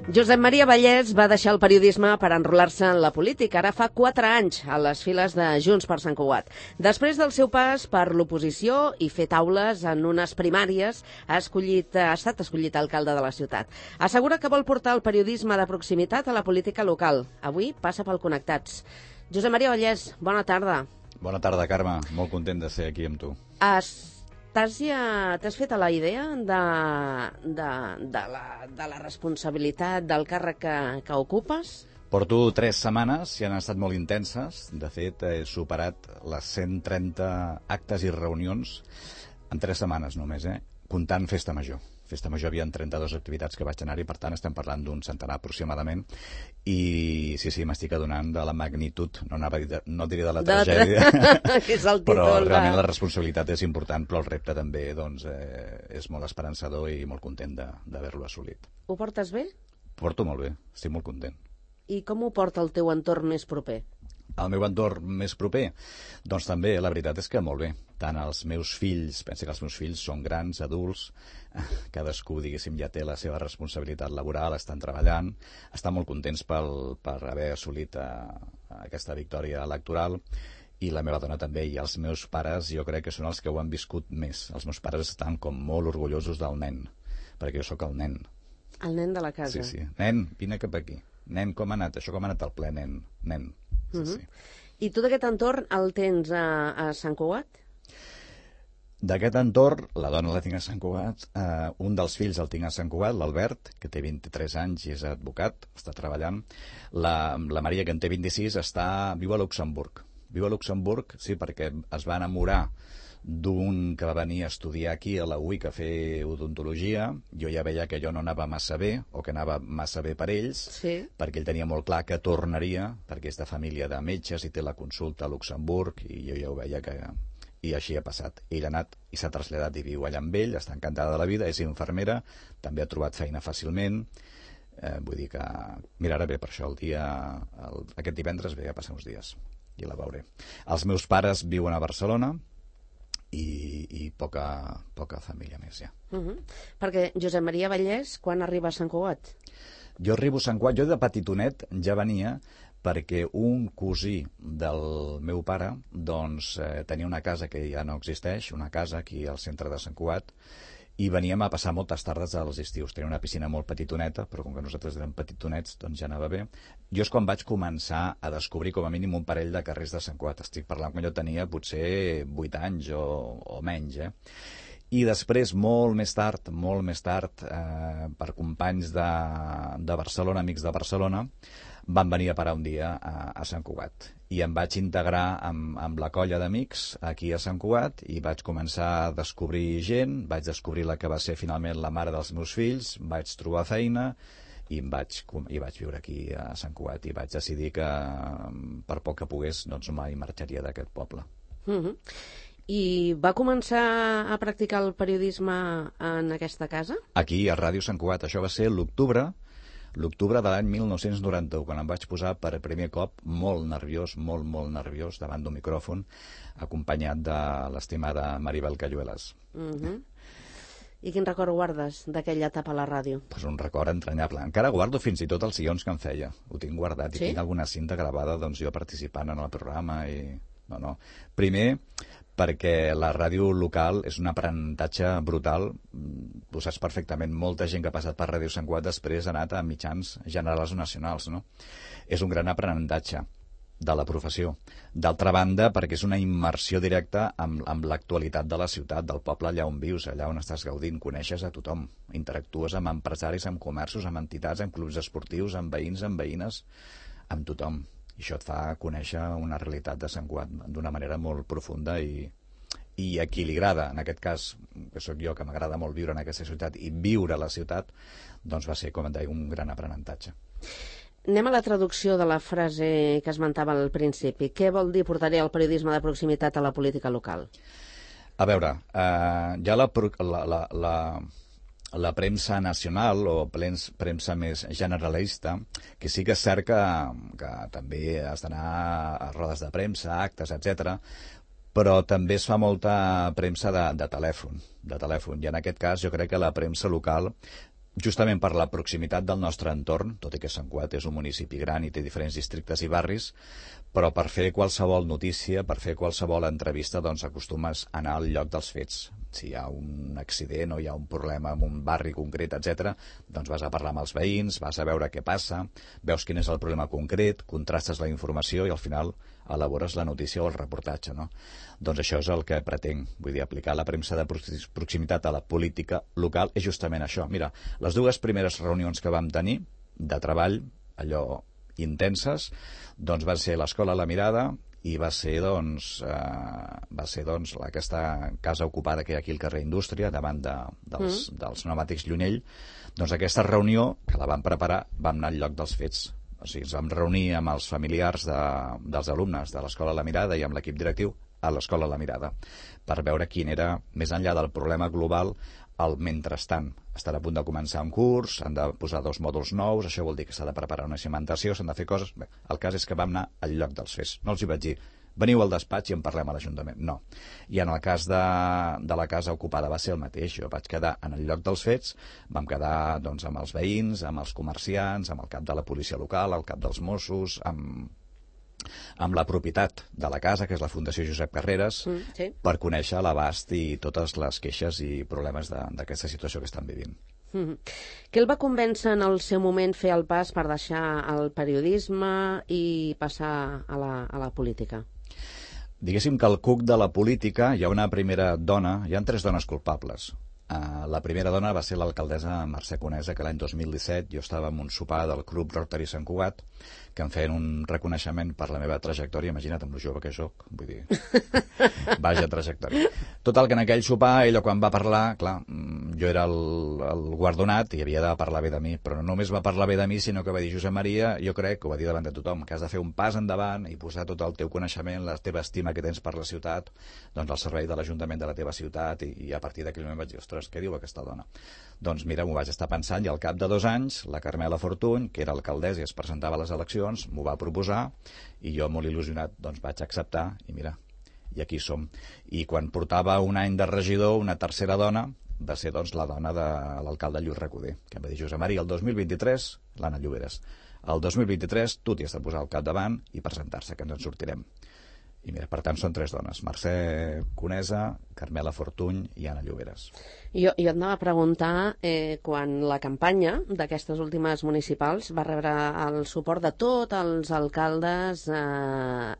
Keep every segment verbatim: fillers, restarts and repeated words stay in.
Josep Maria Vallès va deixar el periodisme per enrolar-se en la política. Ara fa quatre anys a les files de Junts per Sant Cugat. Després del seu pas per l'oposició i fer taules en unes primàries, ha, escollit, ha estat escollit alcalde de la ciutat. Assegura que vol portar el periodisme de proximitat a la política local. Avui passa pel Connectats. Josep Maria Vallès, bona tarda. Bona tarda, Carme. Molt content de ser aquí amb tu. Has... T'has ja, t'has fet a la idea de, de, de, la, de la responsabilitat del càrrec que, que ocupes? Porto tres setmanes i han estat molt intenses. De fet, he superat les cent trenta actes i reunions en tres setmanes només, eh? Comptant Festa Major. Festa Major hi havia trenta-dues activitats que vaig anar-hi, per tant estem parlant d'un centenar aproximadament, i sí, sí, m'estic adonant de la magnitud, no, anava a dir, no diré de la tragèdia, que és el títol, però realment la responsabilitat és important, però el repte també doncs, eh, és molt esperançador i molt content d'haver-lo assolit. Ho portes bé? Porto molt bé, estic molt content. I com ho porta el teu entorn més proper? El meu entorn més proper? Doncs també, la veritat és que molt bé. Tant els meus fills, penso que els meus fills són grans, adults, cadascú, diguéssim, ja té la seva responsabilitat laboral, estan treballant, estan molt contents pel, per haver assolit a, a aquesta victòria electoral, i la meva dona també, i els meus pares jo crec que són els que ho han viscut més. Els meus pares estan com molt orgullosos del nen, perquè jo sóc el nen. El nen de la casa. Sí, sí. Nen, vine cap aquí. Nen, com ha anat? Això com ha anat al ple, nen? Nen. Sí, uh -huh. sí. I tu d'aquest entorn el tens a, a Sant Cugat? D'aquest entorn, la dona la tinc a Sant Cugat, eh, un dels fills el tinc a Sant Cugat, l'Albert, que té vint-i-tres anys i és advocat, està treballant. La, la Maria, que en té vint-i-sis, està, viu a Luxemburg. Viu a Luxemburg, sí, perquè es va enamorar d'un que va venir a estudiar aquí a la U I C a fer odontologia. Jo ja veia que jo no anava massa bé, o que anava massa bé per ells, sí. Perquè ell tenia molt clar que tornaria, perquè és de família de metges i té la consulta a Luxemburg, i jo ja ho veia que... I així ha passat. Ell ha anat i s'ha traslladat i viu allà amb ell, està encantada de la vida, és infermera, també ha trobat feina fàcilment. Eh, vull dir que mirarà bé per això el dia... El, aquest divendres ve a passar uns dies i la veuré. Els meus pares viuen a Barcelona, i, i poca, poca família més, ja. Uh -huh. Perquè Josep Maria Vallès, quan arriba a Sant Cugat? Jo arribo a Sant Cugat, jo de petitonet ja venia perquè un cosí del meu pare doncs, eh, tenia una casa que ja no existeix, una casa aquí al centre de Sant Cugat, i veníem a passar moltes tardes als estius. Tenia una piscina molt petitoneta, però com que nosaltres érem petitonets, doncs ja anava bé. Jo és quan vaig començar a descobrir com a mínim un parell de carrers de Sant Cugat. Estic parlant quan jo tenia potser vuit anys o, o menys, eh? I després, molt més tard, molt més tard, eh, per companys de, de Barcelona, amics de Barcelona, van venir a parar un dia a, a Sant Cugat. I em vaig integrar amb, amb la colla d'amics aquí a Sant Cugat i vaig començar a descobrir gent, vaig descobrir la que va ser finalment la mare dels meus fills, vaig trobar feina i em vaig, i vaig viure aquí a Sant Cugat i vaig decidir que per poc que pogués doncs mai marxaria d'aquest poble. Uh-huh. I va començar a practicar el periodisme en aquesta casa? Aquí, a Ràdio Sant Cugat. Això va ser l'octubre l'octubre de l'any mil nou-cents noranta-u, quan em vaig posar per primer cop molt nerviós, molt, molt nerviós, davant d'un micròfon, acompanyat de l'estimada Maribel Cayuelas. Uh-huh. I quin record guardes d'aquella etapa a la ràdio? Pues un record entranyable. Encara guardo fins i tot els guions que em feia. Ho tinc guardat, sí? I tinc alguna cinta gravada, doncs jo participant en el programa i... No, no. Primer, perquè la ràdio local és un aprenentatge brutal. Ho saps perfectament, molta gent que ha passat per Ràdio Sant Cugat després ha anat a mitjans generals o nacionals, no? És un gran aprenentatge de la professió. D'altra banda, perquè és una immersió directa amb, amb l'actualitat de la ciutat, del poble allà on vius, allà on estàs gaudint, coneixes a tothom, interactues amb empresaris, amb comerços, amb entitats, amb clubs esportius, amb veïns, amb veïnes, amb tothom. I això et fa conèixer una realitat de Sant Cugat d'una manera molt profunda i, i equilibrada. En aquest cas, que sóc jo, que m'agrada molt viure en aquesta ciutat i viure a la ciutat, doncs va ser, com et deia, un gran aprenentatge. Anem a la traducció de la frase que esmentava al principi. Què vol dir portaré el periodisme de proximitat a la política local? A veure, eh, ja la... la, la, la la premsa nacional o premsa més generalista, que sí que és cert que, que també has d'anar a rodes de premsa, actes, etcètera, però també es fa molta premsa de, de telèfon, de telèfon, i en aquest cas jo crec que la premsa local justament per la proximitat del nostre entorn, tot i que Sant Cugat és un municipi gran i té diferents districtes i barris, però per fer qualsevol notícia, per fer qualsevol entrevista, doncs acostumes a anar al lloc dels fets. Si hi ha un accident o hi ha un problema en un barri concret, etcètera, doncs vas a parlar amb els veïns, vas a veure què passa, veus quin és el problema concret, contrastes la informació i al final elabores la notícia o el reportatge, no? Doncs això és el que pretenc, vull dir, aplicar la premsa de proximitat a la política local és justament això. Mira, les dues primeres reunions que vam tenir de treball, allò intenses, doncs van ser l'Escola La Mirada i va ser, doncs, eh, va ser, doncs, aquesta casa ocupada que hi ha aquí al carrer Indústria, davant de, dels, mm. dels pneumàtics Llunell. Doncs aquesta reunió, que la vam preparar, vam anar al lloc dels fets. O sigui, ens vam reunir amb els familiars de, dels alumnes de l'Escola La Mirada i amb l'equip directiu a l'Escola La Mirada per veure quin era, més enllà del problema global, el mentrestant. Estan a punt de començar un curs, han de posar dos mòduls nous, això vol dir que s'ha de preparar una cimentació, s'han de fer coses... Bé, el cas és que vam anar al lloc dels fets. No els hi vaig dir, veniu al despatx i en parlem a l'Ajuntament. No. I en el cas de, de la casa ocupada va ser el mateix. Jo vaig quedar en el lloc dels fets, vam quedar doncs, amb els veïns, amb els comerciants, amb el cap de la policia local, el cap dels Mossos, amb, amb la propietat de la casa, que és la Fundació Josep Carreras, mm, sí. per conèixer l'abast i totes les queixes i problemes d'aquesta situació que estan vivint. Mm-hmm. Què el va convèncer en el seu moment fer el pas per deixar el periodisme i passar a la, a la política? Diguéssim que al cuc de la política hi ha una primera dona, hi ha tres dones culpables. Uh, la primera dona va ser l'alcaldessa Mercè Conesa, que l'any dos mil disset jo estava en un sopar del Club Rotary Sant Cugat, que em feien un reconeixement per la meva trajectòria, imagina't amb lo jove que soc, vull dir, vaja trajectòria. Total, que en aquell sopar, ella quan va parlar, clar, jo era el, el guardonat i havia de parlar bé de mi, però no només va parlar bé de mi, sinó que va dir, Josep Maria, jo crec que ho va dir davant de tothom, que has de fer un pas endavant i posar tot el teu coneixement, la teva estima que tens per la ciutat, doncs al servei de l'Ajuntament de la teva ciutat, i, i a partir d'aquell moment vaig dir, ostres, què diu aquesta dona? Doncs mira, m'ho vaig estar pensant i al cap de dos anys la Carmela Fortuny, que era alcaldessa i es presentava a les eleccions, m'ho va proposar i jo molt il·lusionat doncs vaig acceptar i mira, i aquí som. I quan portava un any de regidor, una tercera dona va ser doncs la dona de l'alcalde Lluís Recoder, que em va dir, Josep Maria, el dos mil vint-i-tres, l'Anna Lloberes, el dos mil vint-i-tres tu t'hi has de posar al capdavant i presentar-se, que ens en sortirem. I mira, per tant, són tres dones, Mercè Conesa, Carmela Fortuny i Anna Lloberes. Jo, jo et anava a preguntar, eh, quan la campanya d'aquestes últimes municipals va rebre el suport de tots els alcaldes eh,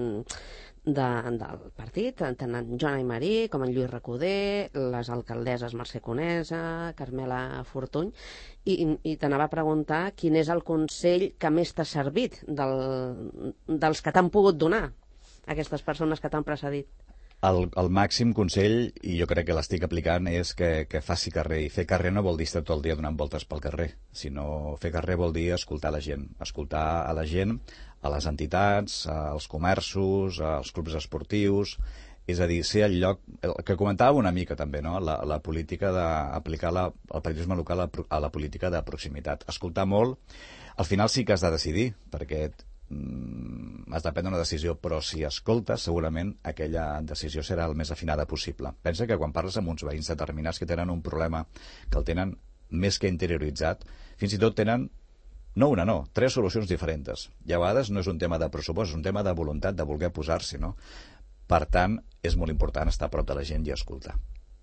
de, del partit, tant en Joan Aymarí com en Lluís Recoder, les alcaldesses Mercè Conesa, Carmela Fortuny, i, i t'anava a preguntar quin és el consell que més t'ha servit del, dels que t'han pogut donar aquestes persones que t'han precedit. El, el màxim consell, i jo crec que l'estic aplicant, és que, que faci carrer. I fer carrer no vol dir estar tot el dia donant voltes pel carrer, sinó fer carrer vol dir escoltar la gent, escoltar a la gent, a les entitats, als comerços, als clubs esportius, és a dir, ser el lloc, el que comentava una mica també, no? la, la política d'aplicar la, el periodisme local a, a la política de proximitat. Escoltar molt, al final sí que has de decidir, perquè has de prendre una decisió, però si escoltes segurament aquella decisió serà el més afinada possible. Pensa que quan parles amb uns veïns determinats que tenen un problema, que el tenen més que interioritzat, fins i tot tenen no una, no, tres solucions diferents. I a vegades no és un tema de pressupost, és un tema de voluntat, de voler posar-s'hi, no? Per tant, és molt important estar a prop de la gent i escoltar.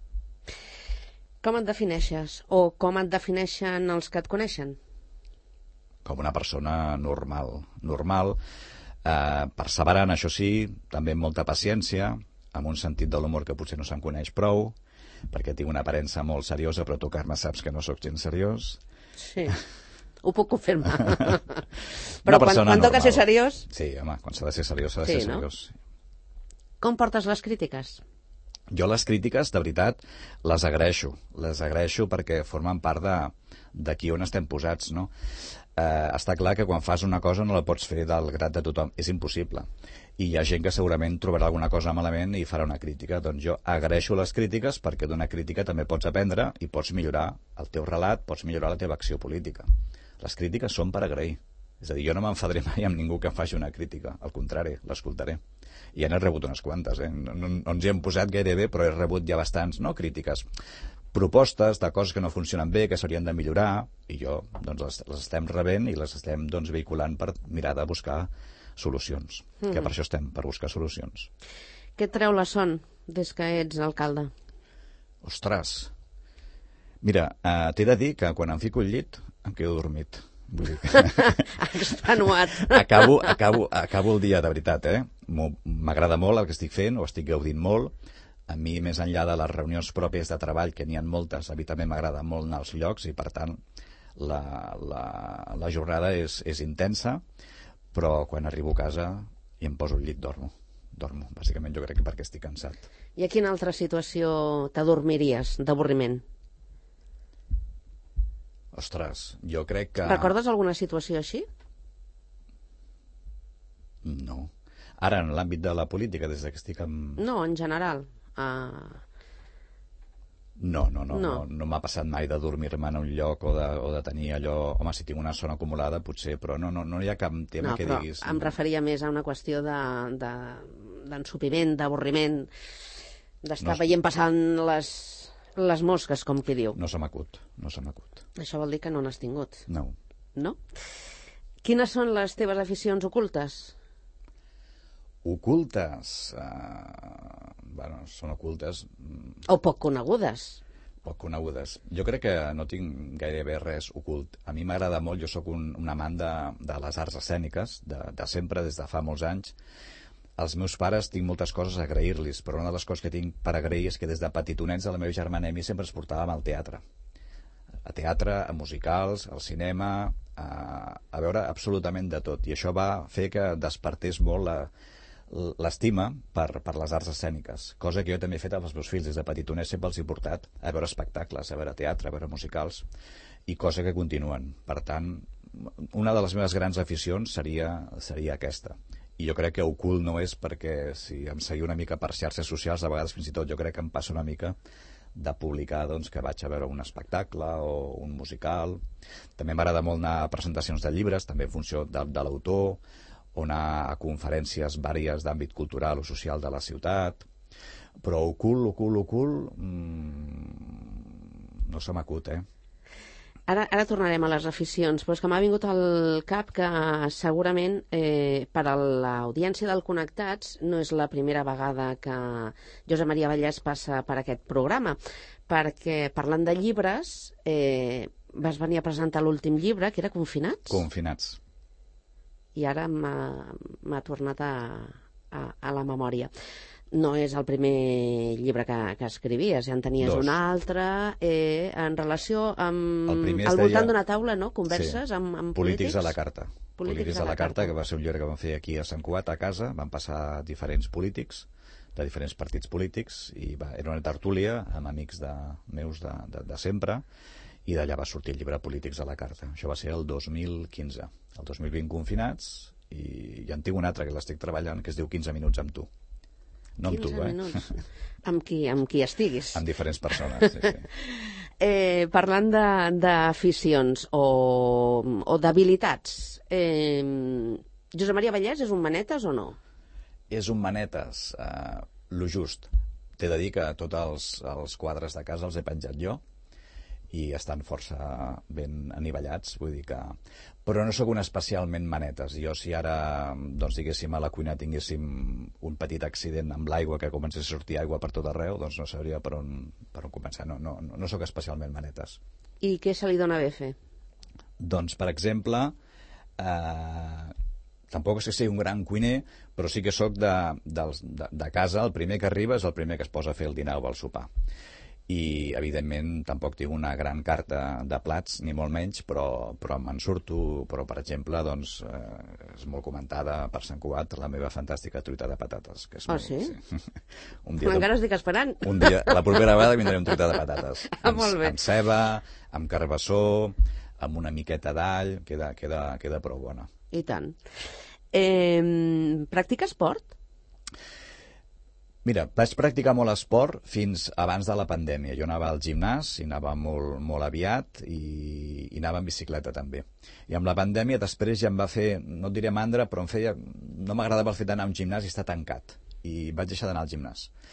Com et defineixes? O com et defineixen els que et coneixen? Com una persona normal, normal, eh, perseverant, això sí, també amb molta paciència, amb un sentit de l'humor que potser no se'n coneix prou, perquè tinc una aparença molt seriosa, però tu, Carme, saps que no sóc gens seriós. Sí, ho puc confirmar. Però quan, quan toca ser seriós... Sí, home, quan s'ha de ser seriós, s'ha de sí, ser seriós. No? Com portes les crítiques? Jo les crítiques, de veritat, les agraeixo. Les agraeixo perquè formen part de, d'aquí on estem posats, no? Eh, està clar que quan fas una cosa no la pots fer del grat de tothom, és impossible, i hi ha gent que segurament trobarà alguna cosa malament i farà una crítica. Doncs jo agraeixo les crítiques perquè d'una crítica també pots aprendre i pots millorar el teu relat, pots millorar la teva acció política. Les crítiques són per agrair, és a dir, jo no m'enfadaré mai amb ningú que em faci una crítica, al contrari, l'escoltaré. I ja n'he rebut unes quantes, eh? no, no, no ens hi hem posat gaire bé, però he rebut ja bastants, no crítiques, propostes de coses que no funcionen bé, que s'haurien de millorar, i jo doncs, les, les estem rebent i les estem doncs, vehiculant per mirar de buscar solucions, mm. que per això estem, per buscar solucions. Què et treu la son des que ets alcalde? Ostres! Mira, eh, t'he de dir que quan em fico al llit em quedo dormit. Vull dir que... Extenuat. acabo, acabo, acabo el dia, de veritat, eh? M'agrada molt el que estic fent, ho estic gaudint molt. A mi, més enllà de les reunions pròpies de treball, que n'hi ha moltes, a mi també m'agrada molt anar als llocs i, per tant, la, la, la jornada és, és intensa, però quan arribo a casa i em poso al llit dormo. Dormo, bàsicament jo crec que perquè estic cansat. I a quina altra situació t'adormiries d'avorriment? Ostres, jo crec que... Recordes alguna situació així? No. Ara, en l'àmbit de la política, des que estic amb... No, en general. Uh... No, no, no, no, no. no, no m'ha passat mai de dormir-me en un lloc o de, o de tenir allò... Home, si tinc una zona acumulada, potser, però no, no, no hi ha cap tema no, que però diguis... em referia més a una qüestió de, de, d'ensopiment, d'avorriment, d'estar no, veient passant les, les mosques, com qui diu. No se m'acut, no se m'acut. Això vol dir que no n'has tingut. No. No? Quines són les teves aficions ocultes? Ocultes? Uh, bueno, són ocultes... O poc conegudes? Poc conegudes. Jo crec que no tinc gairebé res ocult. A mi m'agrada molt, jo sóc un, un amant de, de les arts escèniques, de, de sempre, des de fa molts anys. Als meus pares tinc moltes coses a agrair-los, però una de les coses que tinc per agrair és que des de petitonets a la meva germana i a mi sempre ens portàvem al teatre. A teatre, a musicals, al cinema, a, a veure absolutament de tot. I això va fer que despertés molt la, l'estima per, per les arts escèniques, cosa que jo també he fet amb els meus fills. Des de petitonets sempre els he portat a veure espectacles, a veure teatre, a veure musicals, i cosa que continuen. Per tant, una de les meves grans aficions seria, seria aquesta. I jo crec que ocult no és perquè, si em seguia una mica per xarxes socials, a vegades fins i tot jo crec que em passa una mica de publicar doncs, que vaig a veure un espectacle o un musical. També m'agrada molt anar a presentacions de llibres, també en funció de, de l'autor, o anar a conferències vàries d'àmbit cultural o social de la ciutat. Però ocult, ocult, ocult... Mmm, no se m'acut, eh? Ara, ara tornarem a les aficions, però és que m'ha vingut al cap que segurament eh, per a l'audiència del Connectats no és la primera vegada que Josep Maria Vallès passa per aquest programa, perquè parlant de llibres eh, vas venir a presentar l'últim llibre, que era Confinats? Confinats. I ara m'ha tornat a, a, a la memòria. No és el primer llibre que, que escrivies, ja en tenies Dos. un altre, eh, en relació amb... Al al voltant d'una taula, no? Converses sí. amb, amb polítics? polítics a la carta. Polítics, polítics a la, la carta, carta, que va ser un llibre que vam fer aquí a Sant Cugat, a casa, van passar diferents polítics, de diferents partits polítics, i va, era una tertúlia amb amics de, meus de, de, de sempre, i d'allà va sortir el llibre Polítics a la carta. Això va ser el dos mil quinze. El dos mil vint Confinats, i, i en tinc un altre que l'estic treballant, que es diu quinze minuts amb tu. No amb tu, eh? Minuts. Amb qui, amb qui estiguis. Amb diferents persones, sí, sí. eh, parlant d'aficions o, o d'habilitats, eh, Josep Maria Vallès és un manetes o no? És un manetes, eh, lo just. T'he de dir que tots els, els quadres de casa els he penjat jo, i estan força ben anivellats, vull dir que... Però no sóc un especialment manetes. Jo, si ara, doncs, diguéssim, a la cuina tinguéssim un petit accident amb l'aigua, que comencés a sortir aigua per tot arreu, doncs no sabria per on, per on començar. No, no, no sóc especialment manetes. I què se li dona bé fer? Doncs, per exemple, eh, tampoc és que sigui un gran cuiner, però sí que sóc de, de, de, de casa, el primer que arriba és el primer que es posa a fer el dinar o el sopar. I, evidentment, tampoc tinc una gran carta de plats, ni molt menys, però, però me'n surto. Però, per exemple, doncs, eh, és molt comentada per Sant Cugat la meva fantàstica truita de patates. Que és oh, molt, sí? sí. Un dia, encara estic esperant. Un dia, la propera vegada vindré amb truita de patates. Ah, molt bé. Amb ceba, amb carbassó, amb una miqueta d'all, queda, queda, queda prou bona. I tant. Eh, practica esport? Mira, vaig practicar molt esport fins abans de la pandèmia. Jo anava al gimnàs, i anava molt, molt aviat, i, i anava en bicicleta també. I amb la pandèmia després ja em va fer, no et diré mandra, però em feia... No m'agradava el fet d'anar a un gimnàs i estar tancat. I vaig deixar d'anar al gimnàs.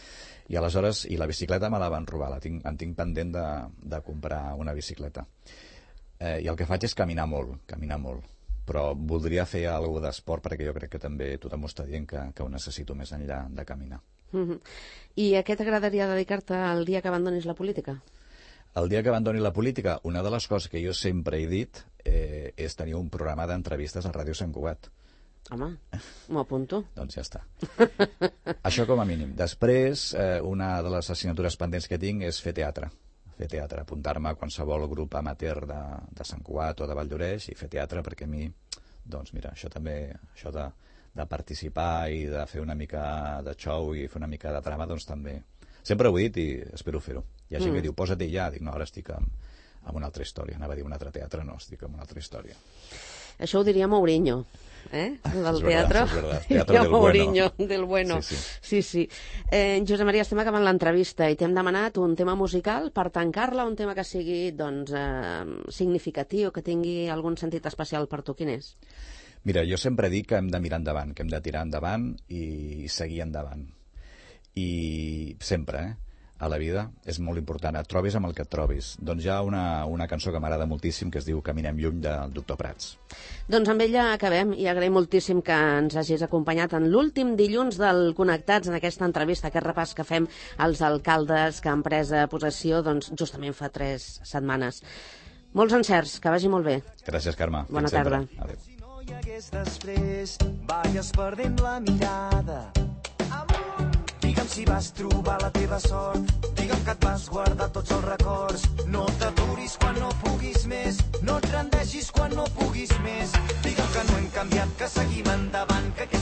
I aleshores, i la bicicleta me la van robar, la tinc, em tinc pendent de, de comprar una bicicleta. Eh, I el que faig és caminar molt, caminar molt. Però voldria fer alguna d'esport perquè jo crec que també tothom ho està dient que, que ho necessito més enllà de caminar. Mm-hmm. I a què t'agradaria dedicar-te el dia que abandonis la política? El dia que abandoni la política, una de les coses que jo sempre he dit eh, és tenir un programa d'entrevistes a Ràdio Sant Cugat. Home, m'ho apunto. Doncs ja està. Això com a mínim. Després, eh, una de les assignatures pendents que tinc és fer teatre. Fer teatre, apuntar-me a qualsevol grup amateur de, de Sant Cugat o de Valldoreix i fer teatre, perquè a mi, doncs mira, això també, això de, de participar i de fer una mica de show i fer una mica de trama, doncs també. Sempre ho he dit i espero fer-ho. Hi ha gent mm. que diu, posa-t'hi ja. Dic, no, ara estic amb, amb una altra història. Anava a dir un altre teatre, no, estic amb una altra història. Això ho diria Mourinho, eh? Del teatre. És verdad, teatre del Mourinho, bueno. del bueno. Sí, sí. sí, sí. Eh, Josep Maria, estem acabant l'entrevista i t'hem demanat un tema musical per tancar-la, un tema que sigui doncs, eh, significatiu, que tingui algun sentit especial per tu. Quin és? Mira, jo sempre dic que hem de mirar endavant, que hem de tirar endavant i seguir endavant. I sempre, eh? A la vida és molt important, et trobis amb el que et trobis. Doncs hi ha una, una cançó que m'agrada moltíssim que es diu Caminem lluny, del doctor Prats. Doncs amb ella acabem i agraïm moltíssim que ens hagis acompanyat en l'últim dilluns del Connectats, en aquesta entrevista, aquest repàs que fem als alcaldes que han pres possessió doncs, justament fa tres setmanes. Molts encerts, que vagi molt bé. Gràcies, Carme. Bona tarda. Adéu. Si no hi hagués després, vagis perdent la mirada. Digue'm si vas trobar la teva sort, digue'm que et vas guardar tots els records. No t'aturis quan no puguis més, no et rendeixis quan no puguis més. Digue'm que no hem canviat, que seguim endavant, que